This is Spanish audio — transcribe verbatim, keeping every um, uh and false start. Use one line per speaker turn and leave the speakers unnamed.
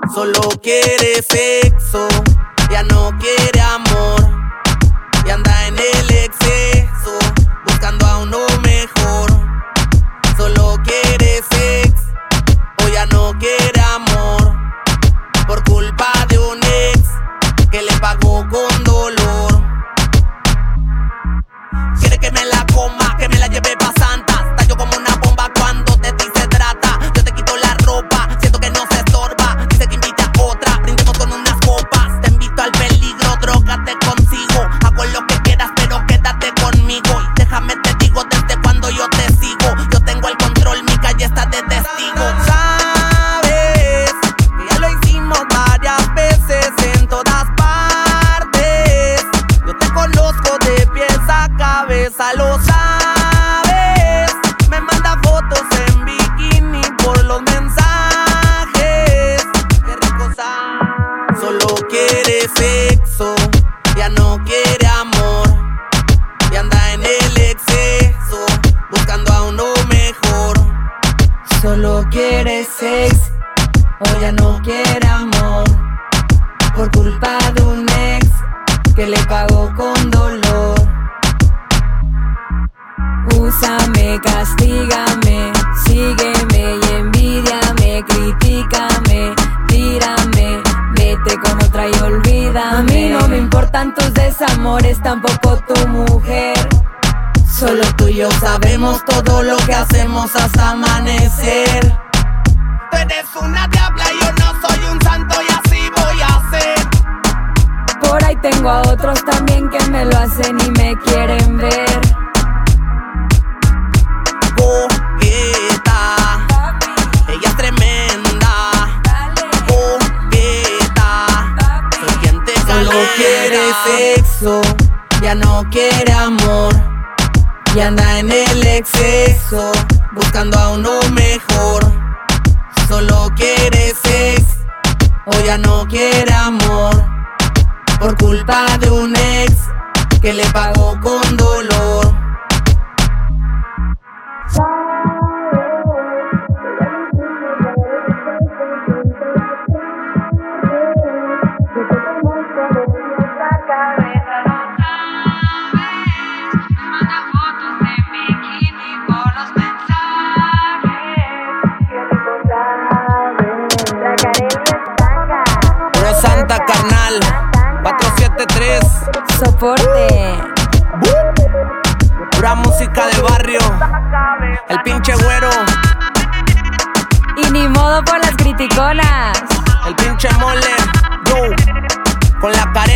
Solo quiere sexo, ya no quiere amor. Y anda en el exceso, buscando a uno mejor. Solo quiere sexo, o ya no quiere amor. Por culpa de un ex que le pagó con dolor. Quiere que me la coma, que me la lleve pa' Santa. Estallo como una bomba cuando de ti se trata. Yo te quito la ropa, siento que no se estorba. Dice que invite a otra, brindemos con unas copas. Te invito al peligro, drógate consigo. Hago lo que quieras, pero quédate conmigo. Y déjame te digo desde cuando yo te sigo. Yo tengo el control, mi calle está de testigo. Sabes que ya lo hicimos varias veces en todas partes. Yo te conozco de pies a cabeza, lo sabes. Me manda fotos en bikini por los mensajes. Qué rico sabe. Solo quiere sexo, ya no quiere amor. Y anda en el exceso, buscando a uno mejor.
Solo quiere sex, o ya no quiere amor. Por culpa de un ex que le pagó con dolor. Úsame, castígame, sígueme y envidiame, critícame, tírame, vete con otra y olvídame. A mí no me importan tus desamores, tampoco tu mujer. Solo tú y yo sabemos todo lo que hacemos hasta amanecer.
Tú eres una diabla, yo no soy un santo y así voy a ser.
Por ahí tengo a otros también que me lo hacen y me quieren ver.
Coqueta, ella es tremenda. Coqueta, soy quien te
Solo quiere sexo, ya no quiere amor. Y anda en el exceso, buscando a uno mejor. Solo quiere sex, o ya no quiere amor. Por culpa de un ex que le pagó con dolor.
Santa carnal, cuatro siete tres.
Soporte.
Pura música de barrio. El pinche güero.
Y ni modo por las criticonas.
El pinche mole. Yo. Con la cara.